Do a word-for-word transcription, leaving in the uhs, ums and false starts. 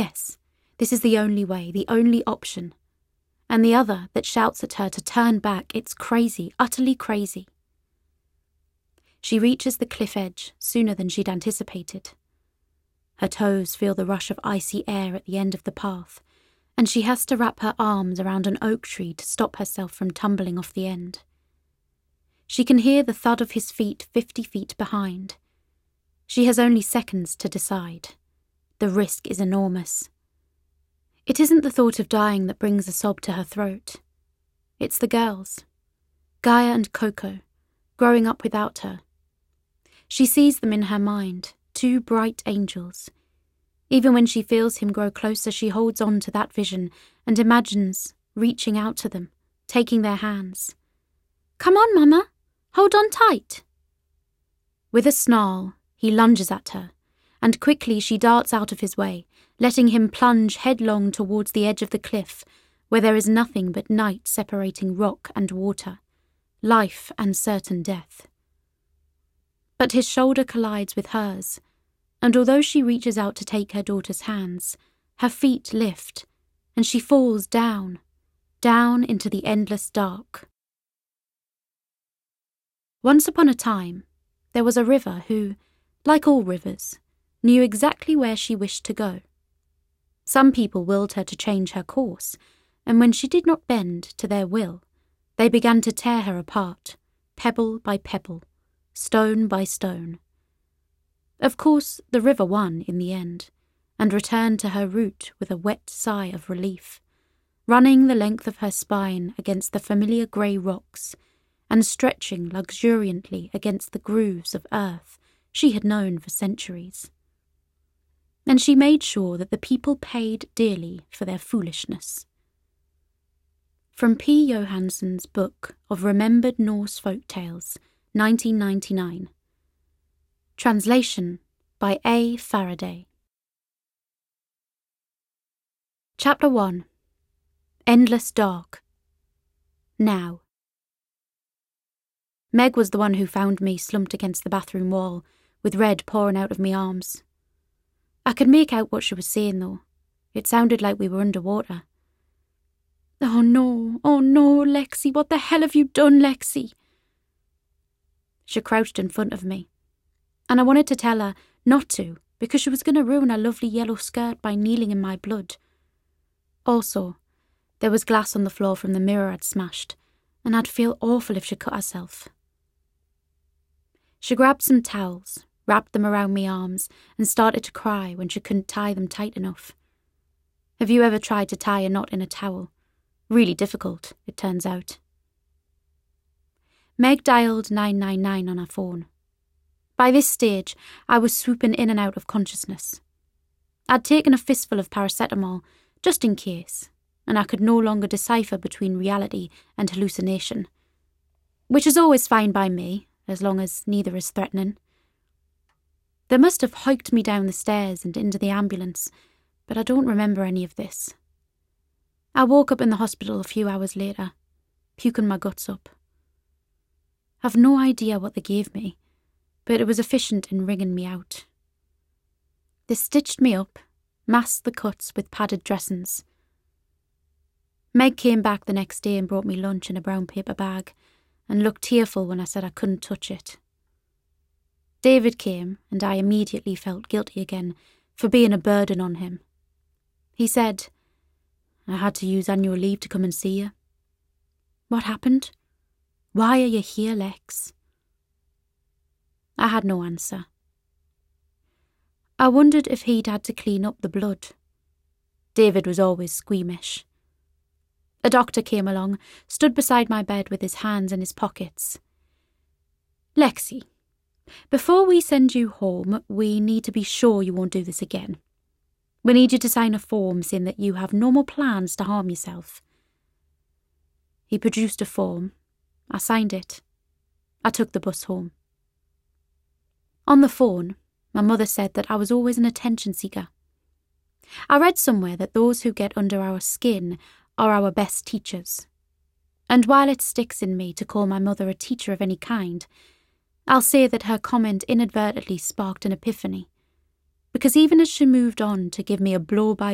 Yes, this is the only way, the only option. And the other that shouts at her to turn back, it's crazy, utterly crazy. She reaches the cliff edge sooner than she'd anticipated. Her toes feel the rush of icy air at the end of the path, and she has to wrap her arms around an oak tree to stop herself from tumbling off the end. She can hear the thud of his feet fifty feet behind. She has only seconds to decide. The risk is enormous. It isn't the thought of dying that brings a sob to her throat. It's the girls, Gaia and Coco, growing up without her. She sees them in her mind, two bright angels. Even when she feels him grow closer, she holds on to that vision and imagines reaching out to them, taking their hands. "Come on, Mama, hold on tight." With a snarl, he lunges at her, and quickly she darts out of his way, letting him plunge headlong towards the edge of the cliff, where there is nothing but night separating rock and water, life and certain death. But his shoulder collides with hers, and although she reaches out to take her daughter's hands, her feet lift, and she falls down, down into the endless dark. Once upon a time, there was a river who, like all rivers, knew exactly where she wished to go. Some people willed her to change her course, and when she did not bend to their will, they began to tear her apart, pebble by pebble, stone by stone. Of course, the river won in the end, and returned to her route with a wet sigh of relief, running the length of her spine against the familiar grey rocks, and stretching luxuriantly against the grooves of earth she had known for centuries. And she made sure that the people paid dearly for their foolishness. From P. Johansson's Book of Remembered Norse Folk Tales, nineteen ninety-nine. Translation by A. Faraday. Chapter one. Endless Dark. Now. Meg was the one who found me slumped against the bathroom wall, with red pouring out of me arms. I could make out what she was saying, though. It sounded like we were underwater. "Oh no, oh no, Lexi, what the hell have you done, Lexi?" She crouched in front of me, and I wanted to tell her not to, because she was going to ruin her lovely yellow skirt by kneeling in my blood. Also, there was glass on the floor from the mirror I'd smashed, and I'd feel awful if she cut herself. She grabbed some towels, wrapped them around my arms, and started to cry when she couldn't tie them tight enough. Have you ever tried to tie a knot in a towel? Really difficult, it turns out. Meg dialed nine nine nine on her phone. By this stage, I was swooping in and out of consciousness. I'd taken a fistful of paracetamol, just in case, and I could no longer decipher between reality and hallucination, which is always fine by me, as long as neither is threatening. They must have hiked me down the stairs and into the ambulance, but I don't remember any of this. I woke up in the hospital a few hours later, puking my guts up. I've no idea what they gave me, but it was efficient in wringing me out. They stitched me up, masked the cuts with padded dressings. Meg came back the next day and brought me lunch in a brown paper bag, and looked tearful when I said I couldn't touch it. David came, and I immediately felt guilty again for being a burden on him. He said, "I had to use annual leave to come and see you." "What happened? Why are you here, Lex?" I had no answer. I wondered if he'd had to clean up the blood. David was always squeamish. A doctor came along, stood beside my bed with his hands in his pockets. "Lexi, before we send you home, we need to be sure you won't do this again. We need you to sign a form saying that you have no more plans to harm yourself." He produced a form. I signed it. I took the bus home. On the phone, my mother said that I was always an attention seeker. I read somewhere that those who get under our skin are our best teachers. And while it sticks in me to call my mother a teacher of any kind, I'll say that her comment inadvertently sparked an epiphany, because even as she moved on to give me a blow-by